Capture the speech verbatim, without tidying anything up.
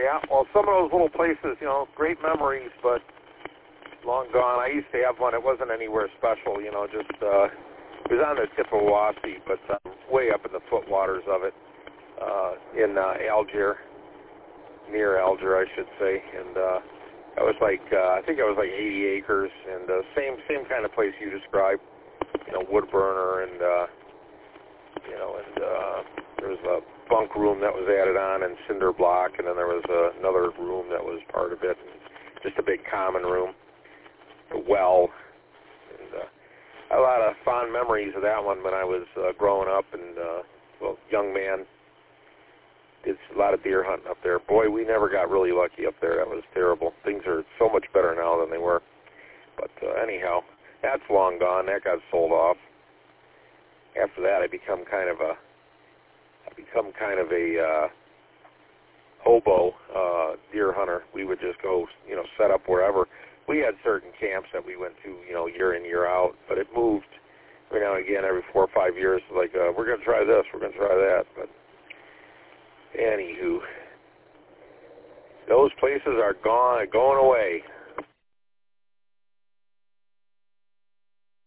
Yeah, well, some of those little places, you know, great memories, but long gone. I used to have one. It wasn't anywhere special, you know, just, uh, it was on the tip of Wassy, but um, way up in the footwaters of it, uh, in uh, Algier, near Algier, I should say, and uh, that was like, uh, I think it was like eighty acres, and uh, same same kind of place you described, you know, wood burner, and, uh, you know, and uh, there was a bunk room that was added on and cinder block, and then there was uh, another room that was part of it, and just a big common room, a well, and uh, a lot of fond memories of that one when I was uh, growing up and, uh, well, young man. Did a lot of deer hunting up there. Boy, we never got really lucky up there. That was terrible. Things are so much better now than they were. But uh, anyhow, that's long gone. That got sold off. After that, I become kind of a, I become kind of a uh, hobo uh, deer hunter. We would just go, you know, set up wherever. We had certain camps that we went to, you know, year in, year out, but it moved every now and again, every four or five years. Like, uh, we're going to try this, we're going to try that. But anywho, those places are gone, going away.